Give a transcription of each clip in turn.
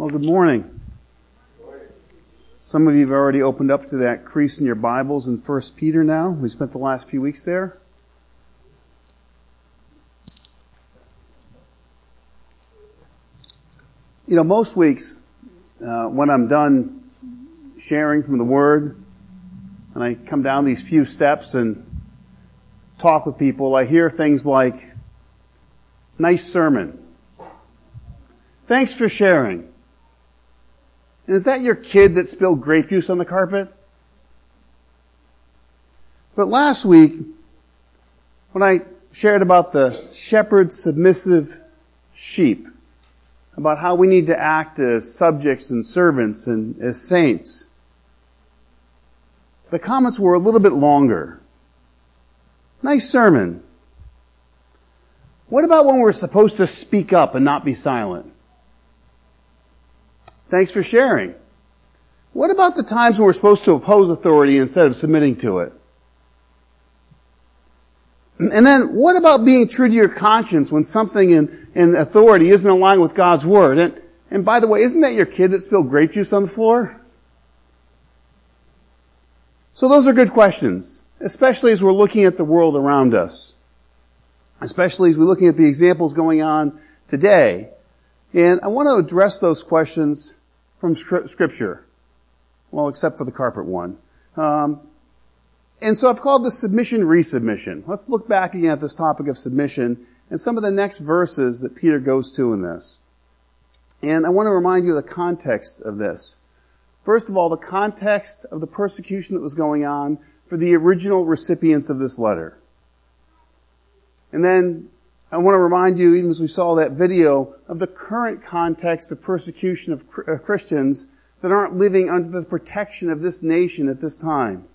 Well, good morning. Some of you have already opened up to that crease in your Bibles in 1 Peter now. We spent the last few weeks there. You know, most weeks, when I'm done sharing from the Word, and I come down these few steps and talk with people, I hear things like, "Nice sermon. Thanks for sharing. And is that your kid that spilled grape juice on the carpet?" But last week, when I shared about the shepherd's submissive sheep, about how we need to act as subjects and servants and as saints, the comments were a little bit longer. "Nice sermon. What about when we're supposed to speak up and not be silent? Thanks for sharing. What about the times when we're supposed to oppose authority instead of submitting to it? And then, what about being true to your conscience when something in authority isn't aligned with God's Word? And by the way, isn't that your kid that spilled grape juice on the floor?" So those are good questions, especially as we're looking at the world around us. Especially as we're looking at the examples going on today. And I want to address those questions from Scripture. Well, except for the carpet one. And so I've called this submission-resubmission. Let's look back again at this topic of submission and some of the next verses that Peter goes to in this. And I want to remind you of the context of this. First of all, the context of the persecution that was going on for the original recipients of this letter. And then I want to remind you, even as we saw that video, of the current context of persecution of Christians that aren't living under the protection of this nation at this time.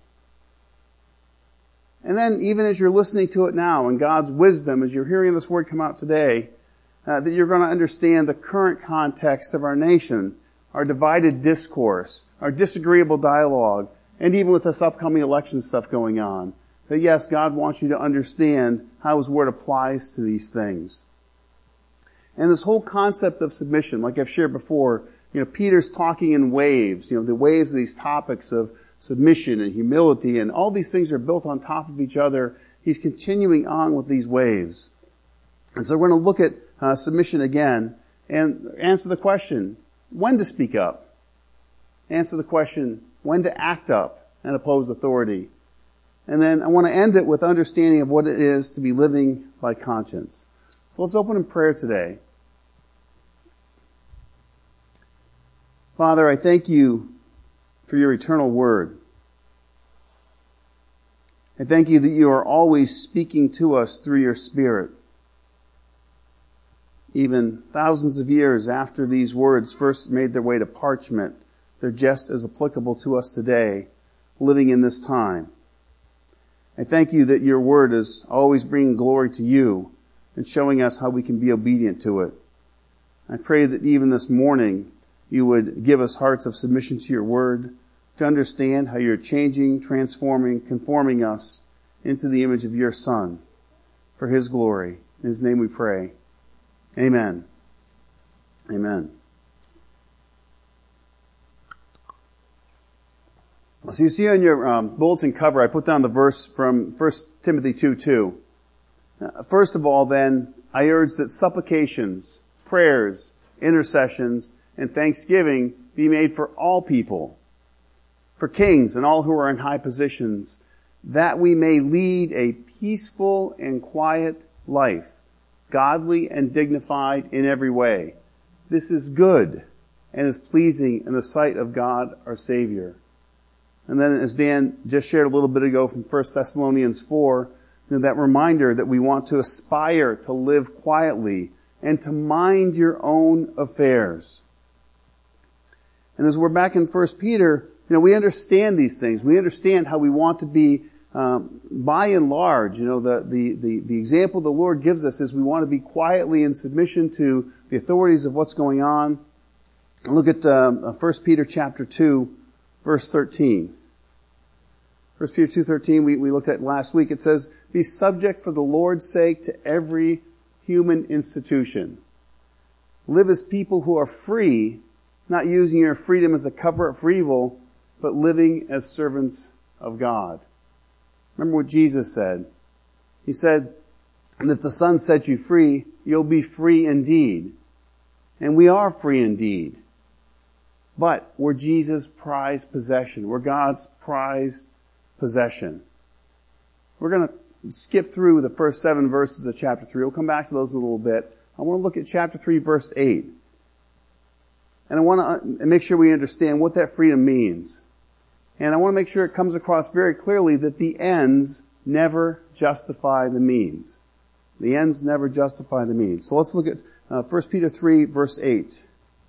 And then, even as you're listening to it now, in God's wisdom, as you're hearing this word come out today, that you're going to understand the current context of our nation, our divided discourse, our disagreeable dialogue, and even with this upcoming election stuff going on. That yes, God wants you to understand how His Word applies to these things. And this whole concept of submission, like I've shared before, Peter's talking in waves, the waves of these topics of submission and humility, and all these things are built on top of each other. He's continuing on with these waves. And so we're going to look at submission again and answer the question, when to speak up. Answer the question, when to act up and oppose authority. And then I want to end it with understanding of what it is to be living by conscience. So let's open in prayer today. Father, I thank you for your eternal word. I thank you that you are always speaking to us through your Spirit. Even thousands of years after these words first made their way to parchment, they're just as applicable to us today, living in this time. I thank you that your word is always bringing glory to you and showing us how we can be obedient to it. I pray that even this morning you would give us hearts of submission to your word, to understand how you're changing, transforming, conforming us into the image of your Son for His glory. In His name we pray. Amen. Amen. So you see on your bulletin cover, I put down the verse from 1 Timothy 2:2. First of all, then, I urge that supplications, prayers, intercessions, and thanksgiving be made for all people, for kings and all who are in high positions, that we may lead a peaceful and quiet life, godly and dignified in every way. This is good and is pleasing in the sight of God our Savior. And then, as Dan just shared a little bit ago from 1 Thessalonians 4, that reminder that we want to aspire to live quietly and to mind your own affairs. And as we're back in 1 Peter, we understand these things. We understand how we want to be, by and large, the example the Lord gives us is we want to be quietly in submission to the authorities of what's going on. Look at 1 Peter chapter 2, verse 13. 1 Peter 2:13 we looked at last week. It says, "Be subject for the Lord's sake to every human institution. Live as people who are free not using your freedom as a cover-up for evil, but living as servants of God. Remember what Jesus said. He said, and if the Son sets you free, you'll be free indeed. And we are free indeed. But we're Jesus' prized possession. We're God's prized possession. We're going to skip through the first 7 verses of chapter 3. We'll come back to those in a little bit. I want to look at chapter 3, verse 8. And I want to make sure we understand what that freedom means. And I want to make sure it comes across very clearly that the ends never justify the means. The ends never justify the means. So let's look at 1 Peter 3, verse 8.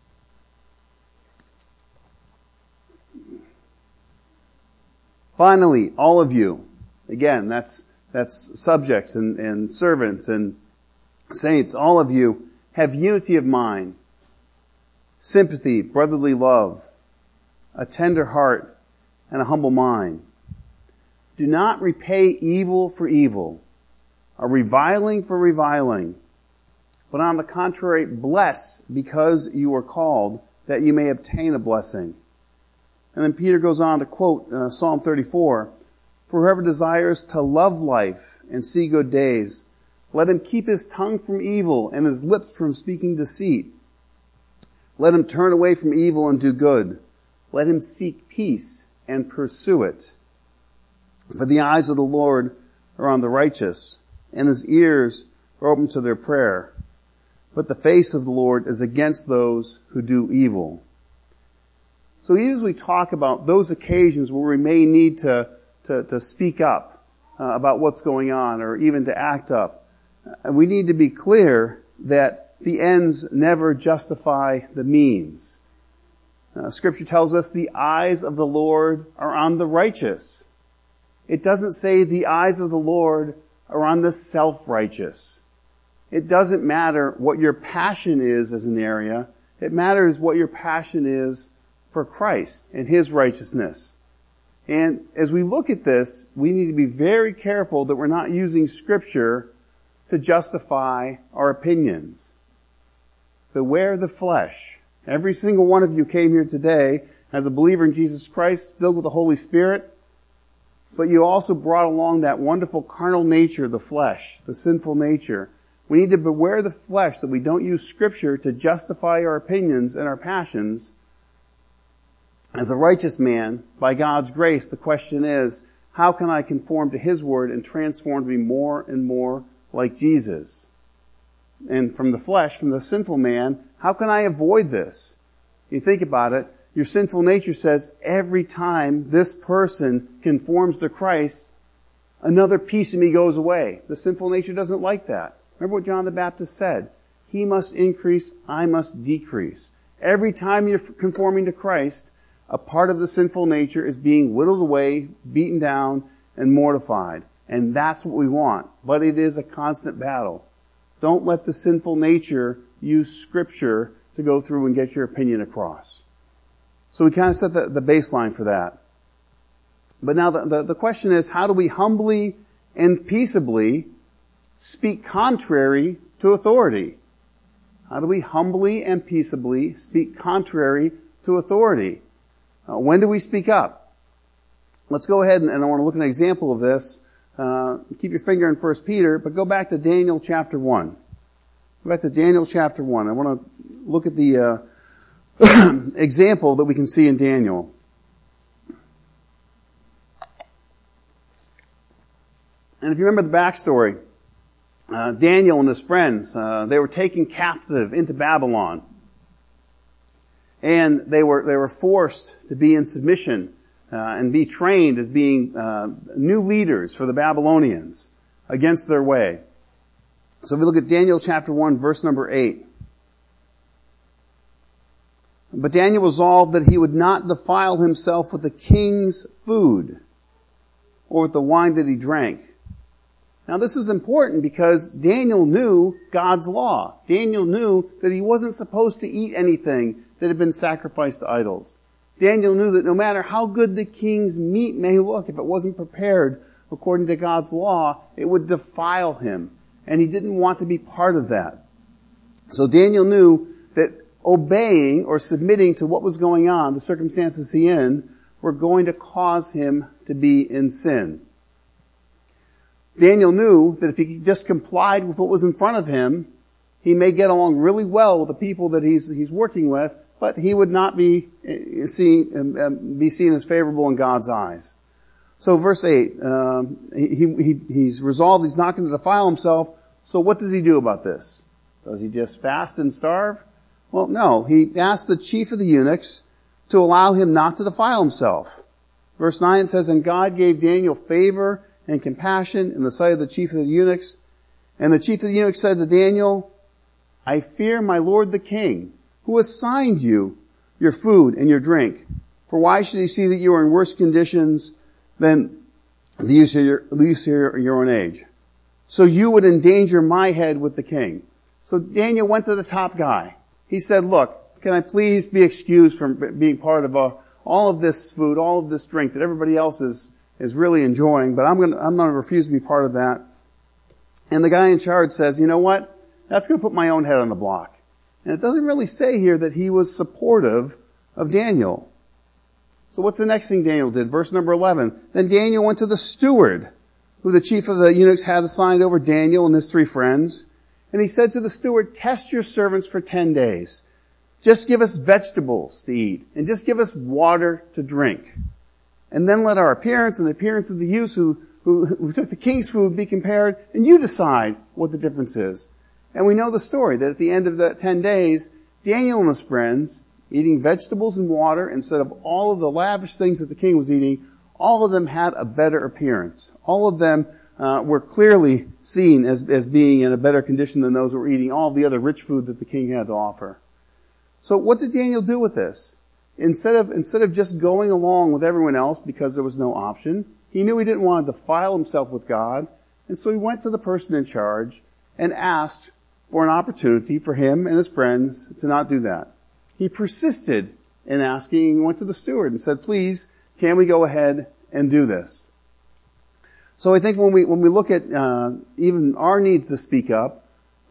Finally, all of you, again, that's subjects and servants and saints, all of you have unity of mind, sympathy, brotherly love, a tender heart, and a humble mind. Do not repay evil for evil, or reviling for reviling, but on the contrary, bless because you are called, that you may obtain a blessing. And then Peter goes on to quote Psalm 34, for whoever desires to love life and see good days, let him keep his tongue from evil and his lips from speaking deceit. Let him turn away from evil and do good. Let him seek peace and pursue it. For the eyes of the Lord are on the righteous, and his ears are open to their prayer. But the face of the Lord is against those who do evil. So even as we talk about those occasions where we may need to speak up about what's going on, or even to act up, we need to be clear that the ends never justify the means. Scripture tells us the eyes of the Lord are on the righteous. It doesn't say the eyes of the Lord are on the self-righteous. It doesn't matter what your passion is as an area. It matters what your passion is for Christ and His righteousness. And as we look at this, we need to be very careful that we're not using Scripture to justify our opinions. Beware the flesh. Every single one of you came here today as a believer in Jesus Christ, filled with the Holy Spirit, but you also brought along that wonderful carnal nature, the flesh, the sinful nature. We need to beware the flesh, that we don't use Scripture to justify our opinions and our passions. As a righteous man, by God's grace, the question is, how can I conform to His Word and transform to be more and more like Jesus? And from the flesh, from the sinful man, how can I avoid this? You think about it, your sinful nature says every time this person conforms to Christ, another piece of me goes away. The sinful nature doesn't like that. Remember what John the Baptist said. He must increase, I must decrease. Every time you're conforming to Christ, a part of the sinful nature is being whittled away, beaten down, and mortified. And that's what we want. But it is a constant battle. Don't let the sinful nature use Scripture to go through and get your opinion across. So we kind of set the baseline for that. But now the question is, how do we humbly and peaceably speak contrary to authority? How do we humbly and peaceably speak contrary to authority? When do we speak up? Let's go ahead and I want to look at an example of this. Keep your finger in 1 Peter, but go back to Daniel chapter 1. Go back to Daniel chapter 1. I want to look at the example that we can see in Daniel. And if you remember the backstory, Daniel and his friends, they were taken captive into Babylon. And they were forced to be in submission and be trained as being new leaders for the Babylonians against their way. So if we look at Daniel chapter 1, verse number 8. But Daniel resolved that he would not defile himself with the king's food or with the wine that he drank. Now this is important because Daniel knew God's law. Daniel knew that he wasn't supposed to eat anything that had been sacrificed to idols. Daniel knew that no matter how good the king's meat may look, if it wasn't prepared according to God's law, it would defile him. And he didn't want to be part of that. So Daniel knew that obeying or submitting to what was going on, the circumstances he in, were going to cause him to be in sin. Daniel knew that if he just complied with what was in front of him, he may get along really well with the people that he's working with, but he would not be seen as favorable in God's eyes. So verse 8, he's resolved he's not going to defile himself. So what does he do about this? Does he just fast and starve? Well, no. He asked the chief of the eunuchs to allow him not to defile himself. Verse 9 says, and God gave Daniel favor and compassion in the sight of the chief of the eunuchs. And the chief of the eunuchs said to Daniel, I fear my lord the king, who assigned you your food and your drink. For why should he see that you are in worse conditions than the youth of your own age? So you would endanger my head with the king. So Daniel went to the top guy. He said, look, can I please be excused from being part of all of this food, all of this drink that everybody else is really enjoying, but I'm going to refuse to be part of that. And the guy in charge says, you know what? That's going to put my own head on the block. And it doesn't really say here that he was supportive of Daniel. So what's the next thing Daniel did? Verse number 11. Then Daniel went to the steward, who the chief of the eunuchs had assigned over Daniel and his 3 friends. And he said to the steward, test your servants for 10 days. Just give us vegetables to eat, and just give us water to drink. And then let our appearance and the appearance of the youths who took the king's food be compared, and you decide what the difference is. And we know the story, that at the end of the 10 days, Daniel and his friends, eating vegetables and water instead of all of the lavish things that the king was eating, all of them had a better appearance. All of them were clearly seen as being in a better condition than those who were eating all the other rich food that the king had to offer. So what did Daniel do with this? Instead of just going along with everyone else because there was no option, he knew he didn't want to defile himself with God, and so he went to the person in charge and asked for an opportunity for him and his friends to not do that. He persisted in asking, and went to the steward and said, please, can we go ahead and do this? So I think when we look at even our needs to speak up,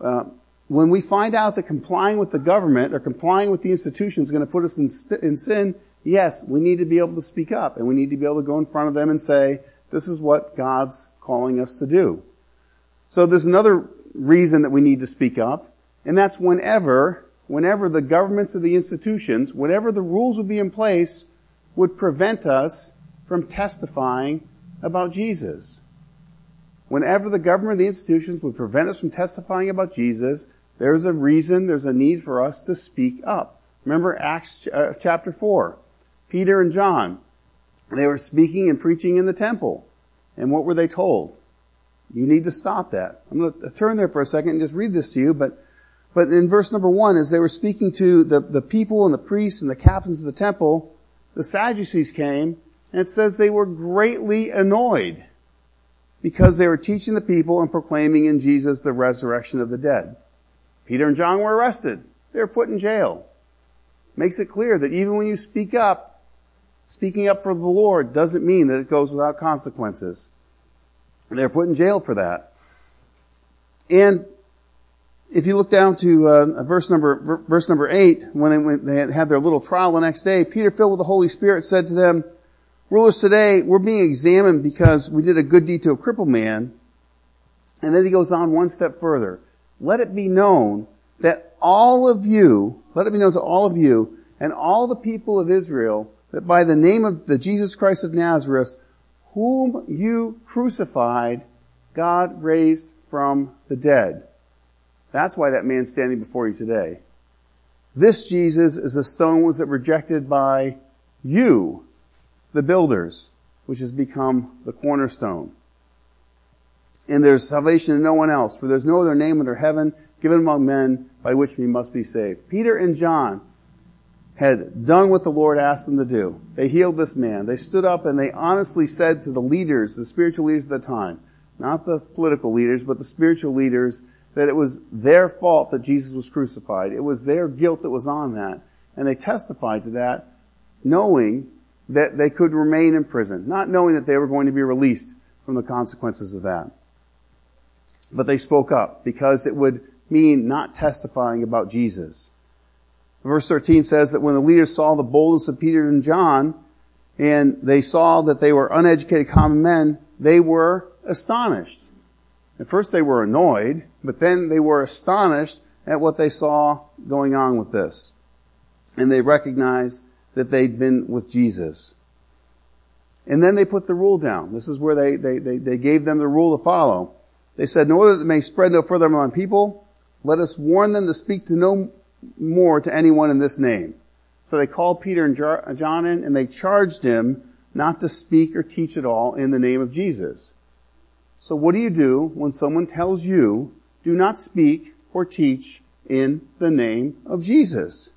when we find out that complying with the government or complying with the institution is going to put us in sin, yes, we need to be able to speak up, and we need to be able to go in front of them and say, this is what God's calling us to do. So there's another reason that we need to speak up, and that's whenever the governments of the institutions, whatever the rules would be in place, would prevent us from testifying about Jesus. Whenever the government of the institutions would prevent us from testifying about Jesus, there's a reason, there's a need for us to speak up. Remember Acts chapter 4. Peter and John, they were speaking and preaching in the temple. And what were they told? You need to stop that. I'm going to turn there for a second and just read this to you, but in verse number 1, as they were speaking to the people and the priests and the captains of the temple, the Sadducees came, and it says they were greatly annoyed because they were teaching the people and proclaiming in Jesus the resurrection of the dead. Peter and John were arrested. They were put in jail. Makes it clear that even when you speak up, speaking up for the Lord doesn't mean that it goes without consequences. They're put in jail for that. And if you look down to verse number 8, when they had their little trial the next day, Peter, filled with the Holy Spirit, said to them, rulers, today we're being examined because we did a good deed to a crippled man. And then he goes on one step further. Let it be known to all of you and all the people of Israel that by the name of the Jesus Christ of Nazareth, whom you crucified, God raised from the dead. That's why that man's standing before you today. This Jesus is a stone was rejected by you, the builders, which has become the cornerstone. And there's salvation in no one else, for there's no other name under heaven given among men by which we must be saved. Peter and John had done what the Lord asked them to do. They healed this man. They stood up and they honestly said to the leaders, the spiritual leaders of the time, not the political leaders, but the spiritual leaders, that it was their fault that Jesus was crucified. It was their guilt that was on that. And they testified to that, knowing that they could remain in prison, not knowing that they were going to be released from the consequences of that. But they spoke up because it would mean not testifying about Jesus. Verse 13 says that when the leaders saw the boldness of Peter and John, and they saw that they were uneducated common men, they were astonished. At first they were annoyed, but then they were astonished at what they saw going on with this. And they recognized that they'd been with Jesus. And then they put the rule down. This is where they gave them the rule to follow. They said, in order that it may spread no further among people, let us warn them to speak to no more to anyone in this name. So they called Peter and John in, and they charged him not to speak or teach at all in the name of Jesus. So what do you do when someone tells you, do not speak or teach in the name of Jesus?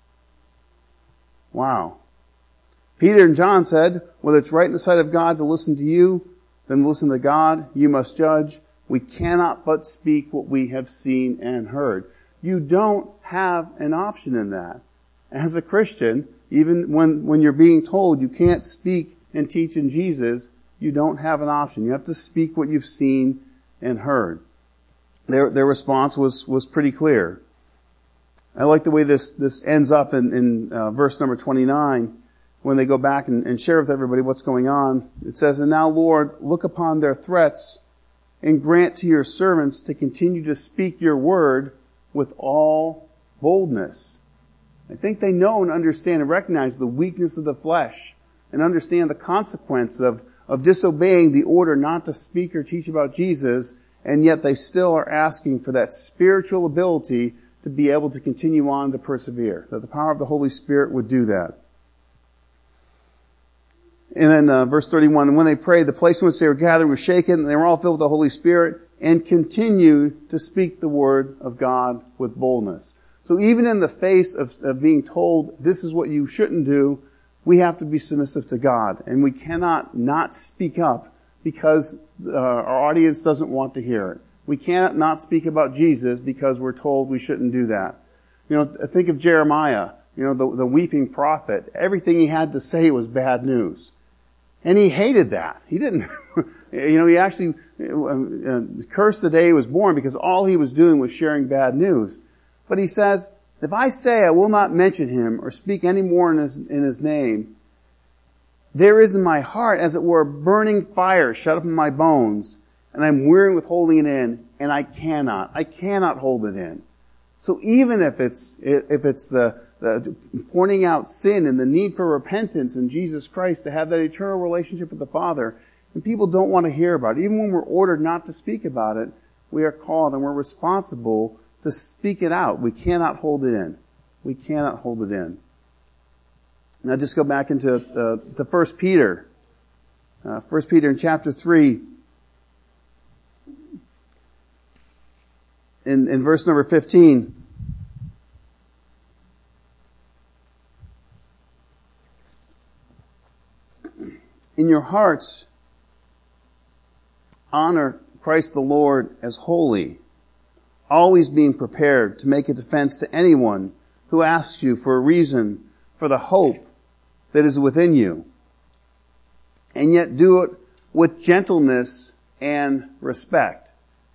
Wow. Peter and John said, whether it's right in the sight of God to listen to you, then listen to God. You must judge. We cannot but speak what we have seen and heard. You don't have an option in that. As a Christian, even when you're being told you can't speak and teach in Jesus, you don't have an option. You have to speak what you've seen and heard. Their response was pretty clear. I like the way this ends up in verse number 29. When they go back and share with everybody what's going on. It says, and now, Lord, look upon their threats and grant to your servants to continue to speak your word with all boldness. I think they know and understand and recognize the weakness of the flesh and understand the consequence of disobeying the order not to speak or teach about Jesus, and yet they still are asking for that spiritual ability to be able to continue on to persevere, that the power of the Holy Spirit would do that. And then verse 31, and when they prayed, the place in which they were gathered was shaken, and they were all filled with the Holy Spirit, and continued to speak the word of God with boldness. So even in the face of being told, this is what you shouldn't do, we have to be submissive to God. And we cannot not speak up because our audience doesn't want to hear it. We cannot not speak about Jesus because we're told we shouldn't do that. You know, think of Jeremiah, you know, the weeping prophet. Everything he had to say was bad news. And he hated that. He didn't, he actually cursed the day he was born because all he was doing was sharing bad news. But he says, if I say I will not mention him or speak any more in his name, there is in my heart, as it were, a burning fire shut up in my bones, and I'm weary with holding it in, and I cannot hold it in. So even if it's the pointing out sin and the need for repentance in Jesus Christ to have that eternal relationship with the Father, and people don't want to hear about it. Even when we're ordered not to speak about it, we are called and we're responsible to speak it out. We cannot hold it in. We cannot hold it in. Now just go back into 1 Peter. 1 Peter in chapter 3. In verse number 15. In your hearts, honor Christ the Lord as holy, always being prepared to make a defense to anyone who asks you for a reason for the hope that is within you. And yet do it with gentleness and respect.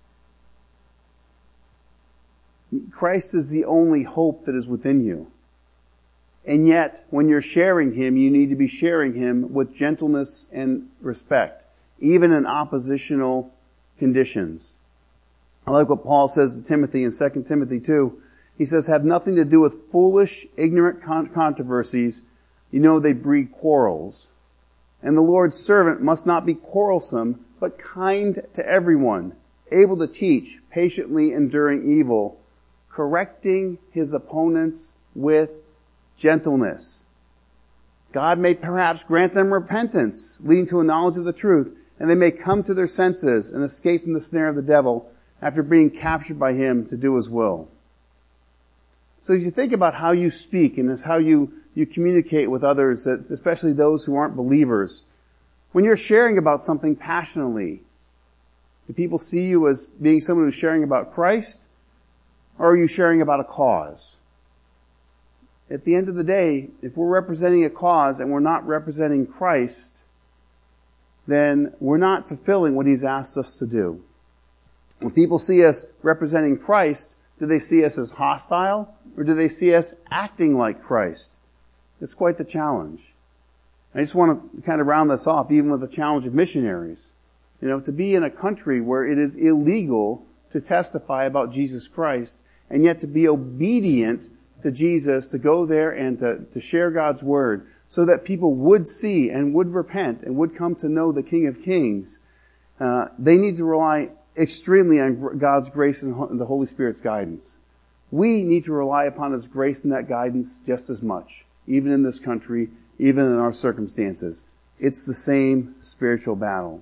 Christ is the only hope that is within you. And yet, when you're sharing Him, you need to be sharing Him with gentleness and respect, even in oppositional conditions. I like what Paul says to Timothy in 2 Timothy 2. He says, have nothing to do with foolish, ignorant controversies. You know they breed quarrels. And the Lord's servant must not be quarrelsome, but kind to everyone, able to teach, patiently enduring evil, correcting his opponents with gentleness. God may perhaps grant them repentance, leading to a knowledge of the truth, and they may come to their senses and escape from the snare of the devil after being captured by him to do his will. So as you think about how you speak and as how you communicate with others, especially those who aren't believers, when you're sharing about something passionately, do people see you as being someone who's sharing about Christ, or are you sharing about a cause? At the end of the day, if we're representing a cause and we're not representing Christ, then we're not fulfilling what He's asked us to do. When people see us representing Christ, do they see us as hostile or do they see us acting like Christ? It's quite the challenge. I just want to kind of round this off, even with the challenge of missionaries. To be in a country where it is illegal to testify about Jesus Christ, and yet to be obedient to Jesus, to go there and to share God's Word, so that people would see and would repent and would come to know the King of Kings. They need to rely extremely on God's grace and the Holy Spirit's guidance. We need to rely upon His grace and that guidance just as much, even in this country, even in our circumstances. It's the same spiritual battle.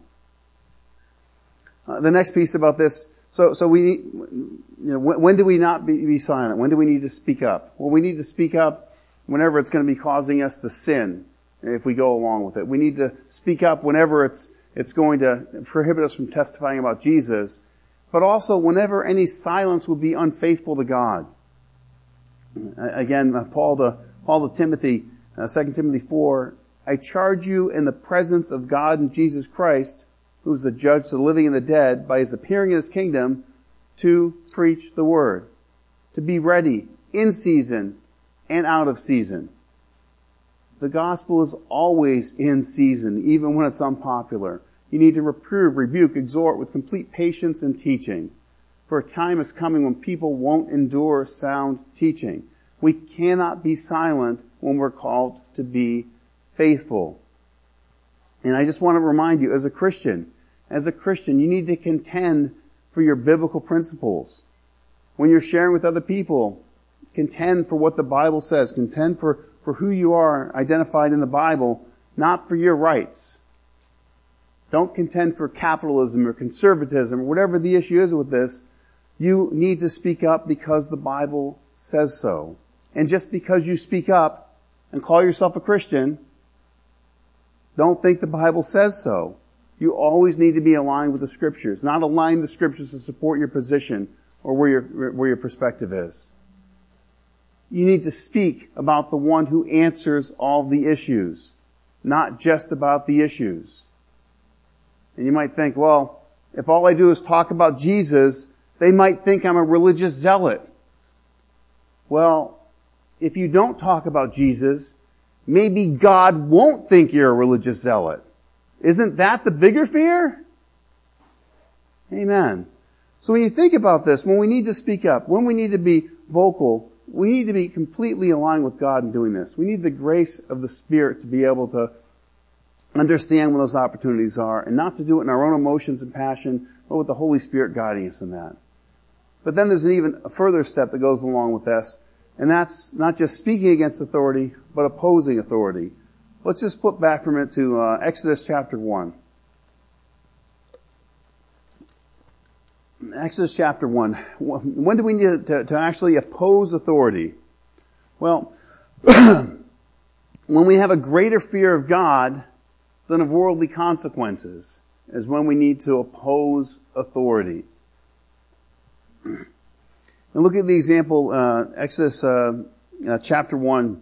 The next piece about this, so we, when do we not be silent? When do we need to speak up? Well, we need to speak up whenever it's going to be causing us to sin, if we go along with it. We need to speak up whenever it's going to prohibit us from testifying about Jesus, but also whenever any silence would be unfaithful to God. Again, Paul to Timothy, 2 Timothy 4, I charge you in the presence of God and Jesus Christ, who is the judge of the living and the dead, by His appearing in His kingdom, to preach the word, to be ready in season and out of season. The gospel is always in season, even when it's unpopular. You need to reprove, rebuke, exhort with complete patience and teaching. For a time is coming when people won't endure sound teaching. We cannot be silent when we're called to be faithful. And I just want to remind you, as a Christian, you need to contend for your biblical principles. When you're sharing with other people, contend for what the Bible says. Contend for who you are identified in the Bible, not for your rights. Don't contend for capitalism or conservatism or whatever the issue is with this. You need to speak up because the Bible says so. And just because you speak up and call yourself a Christian, don't think the Bible says so. You always need to be aligned with the Scriptures, not align the Scriptures to support your position or where your perspective is. You need to speak about the one who answers all the issues, not just about the issues. And you might think, well, if all I do is talk about Jesus, they might think I'm a religious zealot. Well, if you don't talk about Jesus, maybe God won't think you're a religious zealot. Isn't that the bigger fear? Amen. So when you think about this, when we need to speak up, when we need to be vocal, we need to be completely aligned with God in doing this. We need the grace of the Spirit to be able to understand when those opportunities are, and not to do it in our own emotions and passion, but with the Holy Spirit guiding us in that. But then there's even a further step that goes along with this, and that's not just speaking against authority, but opposing authority. Let's just flip back for a minute to Exodus chapter 1. Exodus chapter 1. When do we need to actually oppose authority? Well, when we have a greater fear of God than of worldly consequences is when we need to oppose authority. And look at the example, Exodus chapter 1.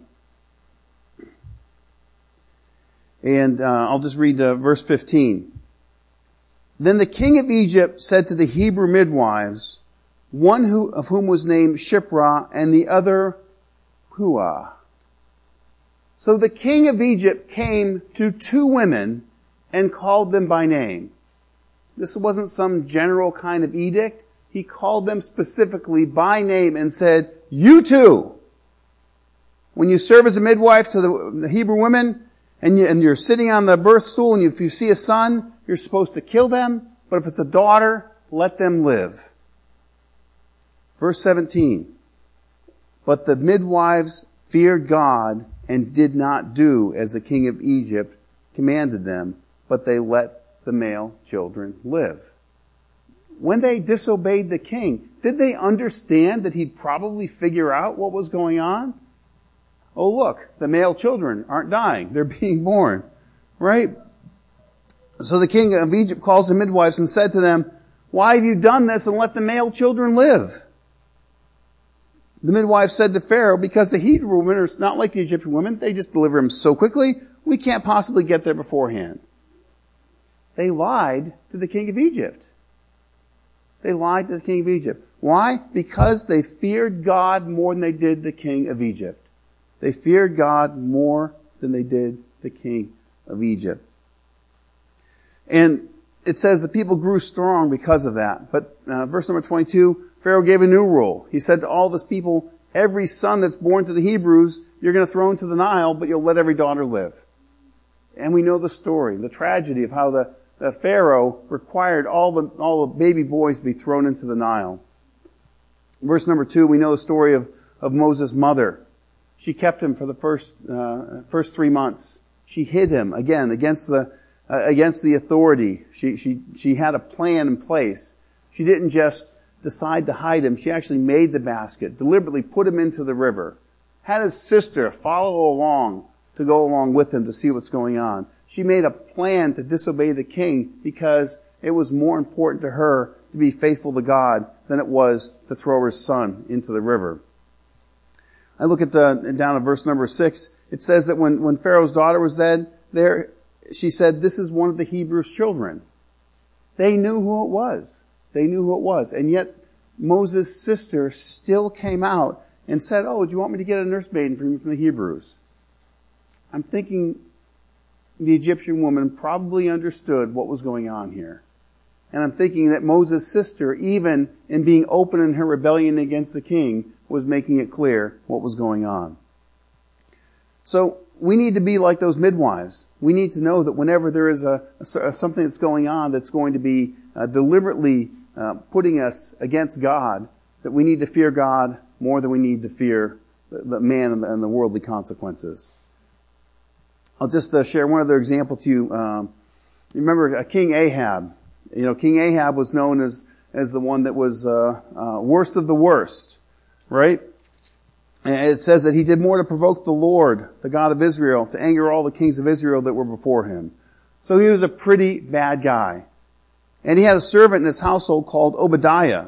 And I'll just read verse 15. Then the king of Egypt said to the Hebrew midwives, one of whom was named Shiphrah and the other Puah. So the king of Egypt came to two women and called them by name. This wasn't some general kind of edict. He called them specifically by name and said, you two, when you serve as a midwife to the Hebrew women, and you're sitting on the birth stool, and if you see a son, you're supposed to kill them. But if it's a daughter, let them live. Verse 17. But the midwives feared God and did not do as the king of Egypt commanded them, but they let the male children live. When they disobeyed the king, did they understand that he'd probably figure out what was going on? Oh, look, the male children aren't dying. They're being born. Right? So the king of Egypt calls the midwives and said to them, why have you done this and let the male children live? The midwife said to Pharaoh, because the Hebrew women are not like the Egyptian women. They just deliver them so quickly, we can't possibly get there beforehand. They lied to the king of Egypt. They lied to the king of Egypt. Why? Because they feared God more than they did the king of Egypt. They feared God more than they did the king of Egypt. And it says the people grew strong because of that. But verse number 22, Pharaoh gave a new rule. He said to all of his people, every son that's born to the Hebrews, you're going to throw into the Nile, but you'll let every daughter live. And we know the story, the tragedy of how the Pharaoh required all the baby boys to be thrown into the Nile. Verse number 2, we know the story of Moses' mother. She kept him for the first 3 months. She hid him, again, against the authority. She had a plan in place. She didn't just decide to hide him. She actually made the basket, deliberately put him into the river, had his sister follow along to go along with him to see what's going on. She made a plan to disobey the king because it was more important to her to be faithful to God than it was to throw her son into the river. I look at down at verse number 6. It says that when Pharaoh's daughter was there, she said, this is one of the Hebrews' children. They knew who it was. They knew who it was. And yet Moses' sister still came out and said, oh, do you want me to get a nursemaid from the Hebrews? I'm thinking the Egyptian woman probably understood what was going on here. And I'm thinking that Moses' sister, even in being open in her rebellion against the king, was making it clear what was going on. So we need to be like those midwives. We need to know that whenever there is something that's going on that's going to be deliberately putting us against God, that we need to fear God more than we need to fear the man and the worldly consequences. I'll just share one other example to you. Remember King Ahab. You know, King Ahab was known as the one that was worst of the worst, right? And it says that he did more to provoke the Lord, the God of Israel, to anger all the kings of Israel that were before him. So he was a pretty bad guy. And he had a servant in his household called Obadiah.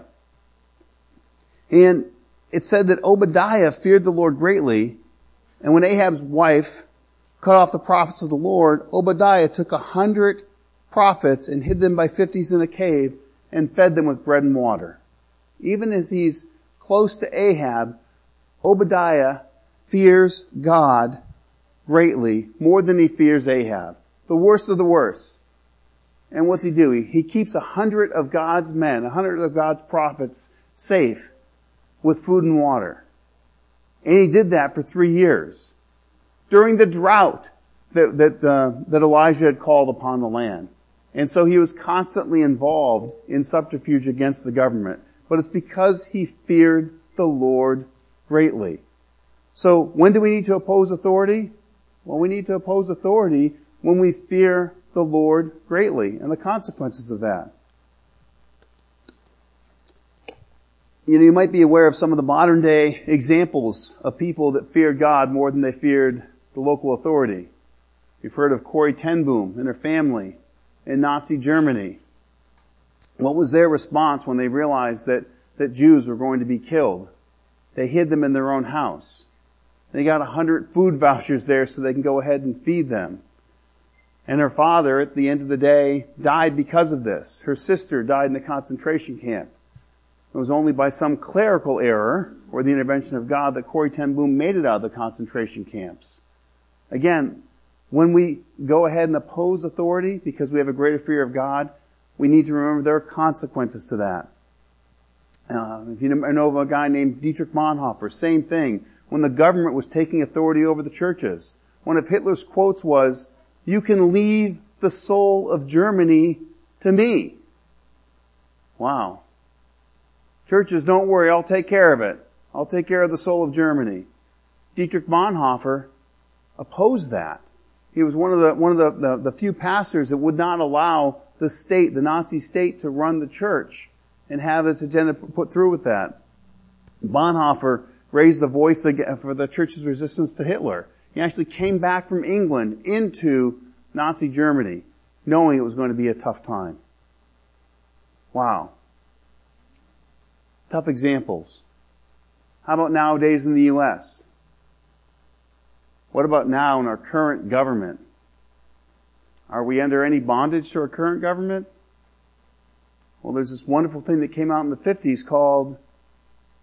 And it said that Obadiah feared the Lord greatly. And when Ahab's wife cut off the prophets of the Lord, Obadiah took 100 prophets and hid them by 50s in a cave and fed them with bread and water. Even as he's close to Ahab, Obadiah fears God greatly, more than he fears Ahab. The worst of the worst. And what's he do? He keeps 100 of God's men, 100 of God's prophets safe with food and water. And he did that for 3 years. During the drought that Elijah had called upon the land. And so he was constantly involved in subterfuge against the government. But it's because he feared the Lord greatly. So when do we need to oppose authority? Well, we need to oppose authority when we fear the Lord greatly and the consequences of that. You know, you might be aware of some of the modern day examples of people that feared God more than they feared the local authority. You've heard of Corrie ten Boom and her family in Nazi Germany. What was their response when they realized that Jews were going to be killed? They hid them in their own house. They got 100 food vouchers there so they can go ahead and feed them. And her father, at the end of the day, died because of this. Her sister died in the concentration camp. It was only by some clerical error or the intervention of God that Corrie ten Boom made it out of the concentration camps. Again, when we go ahead and oppose authority because we have a greater fear of God, we need to remember there are consequences to that. If you know of a guy named Dietrich Bonhoeffer, same thing. When the government was taking authority over the churches, one of Hitler's quotes was, "You can leave the soul of Germany to me." Wow. Churches, don't worry, I'll take care of it. I'll take care of the soul of Germany. Dietrich Bonhoeffer opposed that. He was one of the few pastors that would not allow the state, the Nazi state, to run the church and have its agenda put through with that. Bonhoeffer raised the voice for the church's resistance to Hitler. He actually came back from England into Nazi Germany, knowing it was going to be a tough time. Wow. Tough examples. How about nowadays in the U.S.? What about now in our current government? Are we under any bondage to our current government? Well, there's this wonderful thing that came out in the 50s called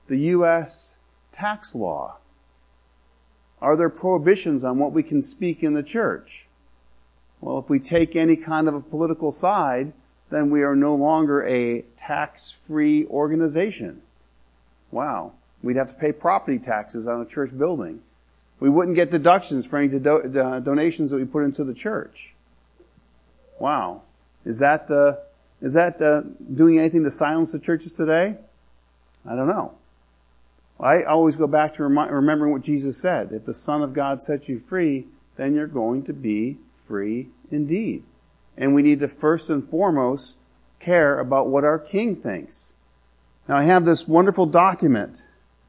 the U.S. tax law? Are there prohibitions on what we can speak in the church? Well, if we take any kind of a political side, then we are no longer a tax-free organization. Wow. We'd have to pay property taxes on a church building. We wouldn't get deductions for any donations that we put into the church. Wow. Is that doing anything to silence the churches today? I don't know. I always go back to remembering what Jesus said. If the Son of God sets you free, then you're going to be free indeed. And we need to first and foremost care about what our King thinks. Now I have this wonderful document.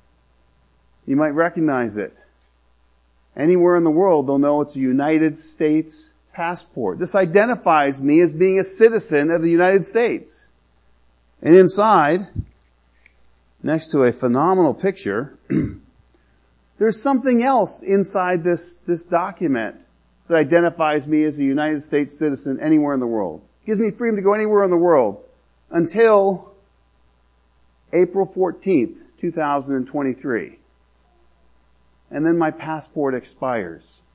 You might recognize it. Anywhere in the world, they'll know it's a United States passport. This identifies me as being a citizen of the United States. And inside, next to a phenomenal picture, there's something else inside this document that identifies me as a United States citizen anywhere in the world. It gives me freedom to go anywhere in the world until April 14th, 2023. And then my passport expires.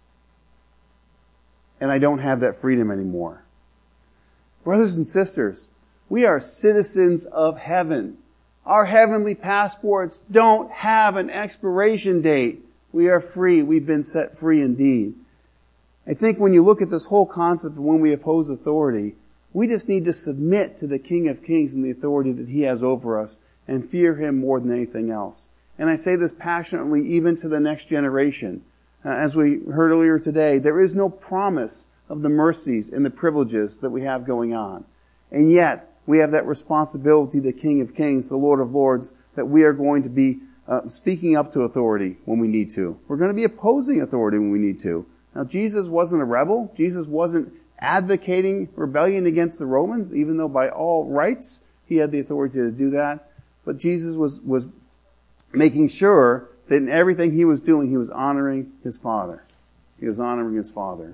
And I don't have that freedom anymore. Brothers and sisters, we are citizens of heaven. Our heavenly passports don't have an expiration date. We are free. We've been set free indeed. I think when you look at this whole concept of when we oppose authority, we just need to submit to the King of Kings and the authority that He has over us and fear Him more than anything else. And I say this passionately even to the next generation. As we heard earlier today, there is no promise of the mercies and the privileges that we have going on. And yet, we have that responsibility, the King of Kings, the Lord of Lords, that we are going to be speaking up to authority when we need to. We're going to be opposing authority when we need to. Now, Jesus wasn't a rebel. Jesus wasn't advocating rebellion against the Romans, even though by all rights He had the authority to do that. But Jesus was making sure that in everything He was doing, He was honoring His Father. He was honoring His Father.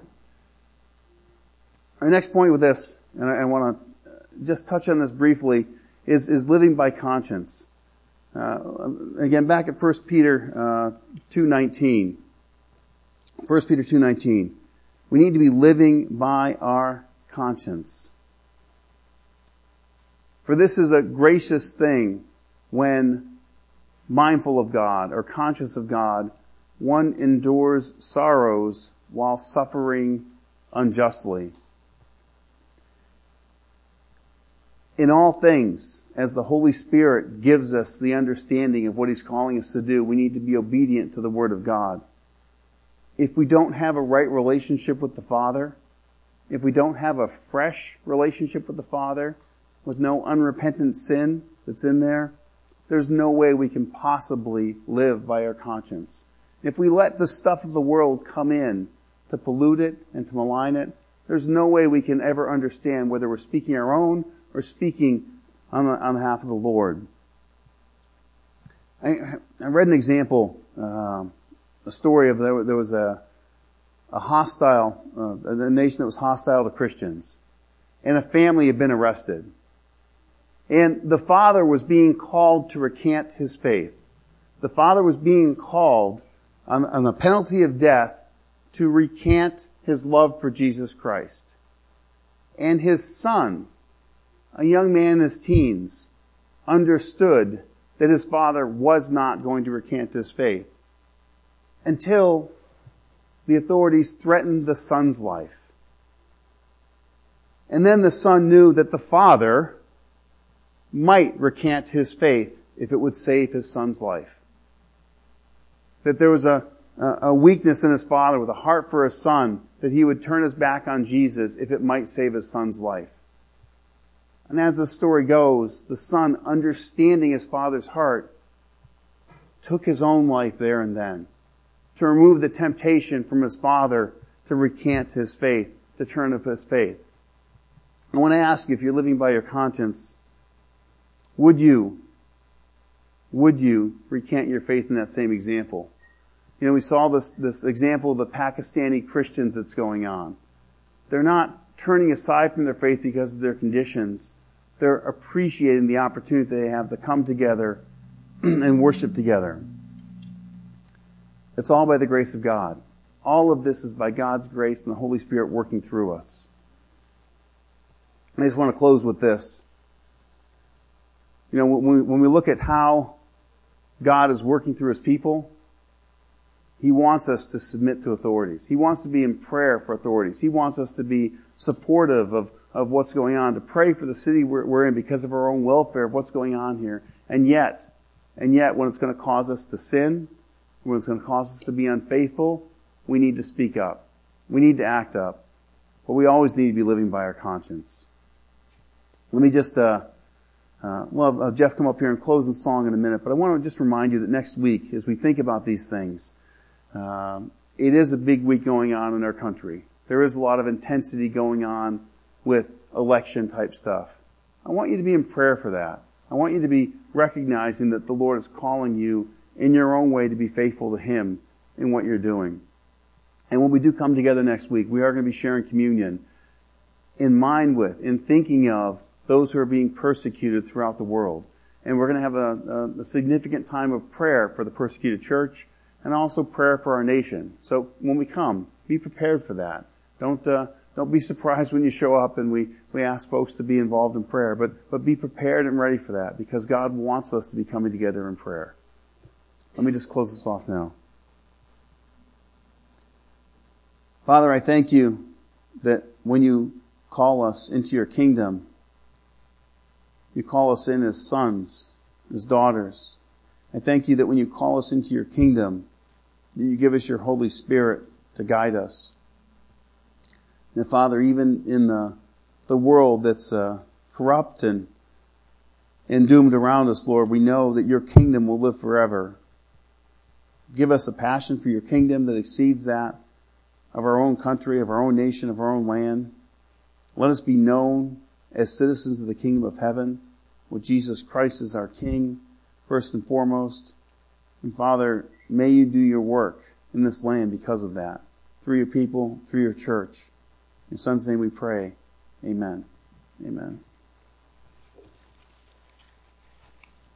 Our next point with this, and I want to just touch on this briefly, is living by conscience. Again, back at 1 Peter 2:19. 1 Peter 2:19. We need to be living by our conscience. For this is a gracious thing when mindful of God or conscious of God, one endures sorrows while suffering unjustly. In all things, as the Holy Spirit gives us the understanding of what He's calling us to do, we need to be obedient to the Word of God. If we don't have a right relationship with the Father, if we don't have a fresh relationship with the Father, with no unrepentant sin that's in there, there's no way we can possibly live by our conscience. If we let the stuff of the world come in to pollute it and to malign it, there's no way we can ever understand whether we're speaking our own or speaking on behalf of the Lord. I read an example, a story of there was a nation that was hostile to Christians, and a family had been arrested. And the father was being called to recant his faith. The father was being called on the penalty of death to recant his love for Jesus Christ. And his son, a young man in his teens, understood that his father was not going to recant his faith until the authorities threatened the son's life. And then the son knew that the father might recant his faith if it would save his son's life. That there was a weakness in his father with a heart for his son, that he would turn his back on Jesus if it might save his son's life. And as the story goes, the son, understanding his father's heart, took his own life there and then to remove the temptation from his father to recant his faith, to turn up his faith. I want to ask you, if you're living by your conscience, would you recant your faith in that same example? You know, we saw this example of the Pakistani Christians that's going on. They're not turning aside from their faith because of their conditions. They're appreciating the opportunity they have to come together and worship together. It's all by the grace of God. All of this is by God's grace and the Holy Spirit working through us. I just want to close with this. You know, when we look at how God is working through His people, He wants us to submit to authorities. He wants to be in prayer for authorities. He wants us to be supportive of what's going on, to pray for the city we're in because of our own welfare of what's going on here. And yet, when it's going to cause us to sin, when it's going to cause us to be unfaithful, we need to speak up. We need to act up. But we always need to be living by our conscience. Let me just, Jeff come up here and close the song in a minute, but I want to just remind you that next week, as we think about these things, it is a big week going on in our country. There is a lot of intensity going on with election type stuff. I want you to be in prayer for that. I want you to be recognizing that the Lord is calling you in your own way to be faithful to Him in what you're doing. And when we do come together next week, we are going to be sharing communion in thinking of those who are being persecuted throughout the world. And we're going to have a significant time of prayer for the persecuted church and also prayer for our nation. So when we come, be prepared for that. Don't be surprised when you show up and we ask folks to be involved in prayer, but be prepared and ready for that because God wants us to be coming together in prayer. Let me just close this off now. Father, I thank you that when you call us into your kingdom, you call us in as sons, as daughters. I thank you that when you call us into your kingdom, that you give us your Holy Spirit to guide us. And Father, even in the world that's corrupt and doomed around us, Lord, we know that your kingdom will live forever. Give us a passion for your kingdom that exceeds that of our own country, of our own nation, of our own land. Let us be known as citizens of the kingdom of heaven, with Jesus Christ as our King, first and foremost. And Father, may you do your work in this land because of that, through your people, through your church. In your Son's name we pray. Amen. Amen.